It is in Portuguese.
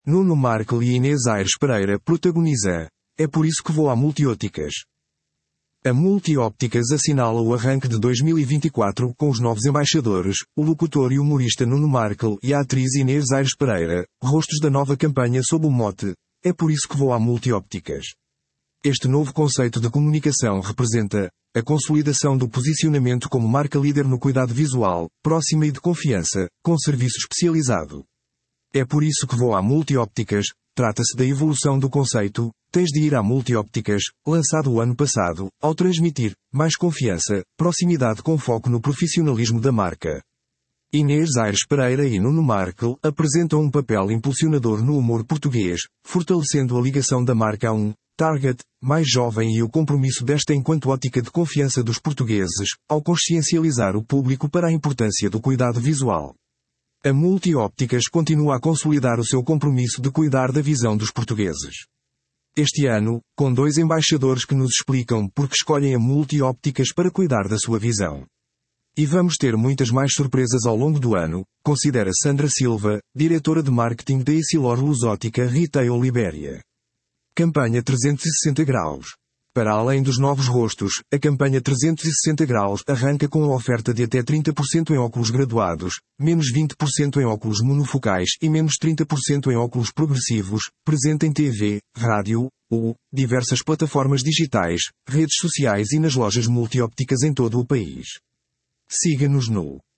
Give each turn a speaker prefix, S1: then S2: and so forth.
S1: Nuno Markle e Inês Aires Pereira protagoniza É por isso que vou à Multiópticas. A Multiópticas assinala o arranque de 2024 com os novos embaixadores, o locutor e humorista Nuno Markle e a atriz Inês Aires Pereira, rostos da nova campanha sob o mote É por isso que vou à Multiópticas. Este novo conceito de comunicação representa a consolidação do posicionamento como marca líder no cuidado visual, próxima e de confiança, com serviço especializado. É por isso que vou à Multiópticas. Trata-se da evolução do conceito Tens de ir à Multiópticas, lançado o ano passado, ao transmitir mais confiança, proximidade com foco no profissionalismo da marca. Inês Aires Pereira e Nuno Markle apresentam um papel impulsionador no humor português, fortalecendo a ligação da marca a um target mais jovem e o compromisso desta enquanto ótica de confiança dos portugueses, ao consciencializar o público para a importância do cuidado visual. A Multiópticas continua a consolidar o seu compromisso de cuidar da visão dos portugueses. Este ano, com 2 embaixadores que nos explicam por que escolhem a Multiópticas para cuidar da sua visão. E vamos ter muitas mais surpresas ao longo do ano, considera Sandra Silva, diretora de marketing da Essilor Lusótica Retail Libéria. Campanha 360 graus. Para além dos novos rostos, a campanha 360 graus arranca com a oferta de até 30% em óculos graduados, menos 20% em óculos monofocais e menos 30% em óculos progressivos, presente em TV, rádio, diversas plataformas digitais, redes sociais e nas lojas multiópticas em todo o país. Siga-nos no